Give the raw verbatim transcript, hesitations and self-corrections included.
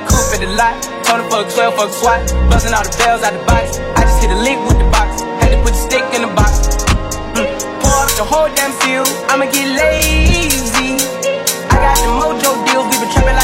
the coupe at the lot. Told him fuck twelve, fuck SWAT. Busting all the bells out the box. I just hit a lick with the box. Had to put the stick in the box. Mm. Pour up the whole damn field. I'ma get lazy. I got the mojo deals. We been trapping like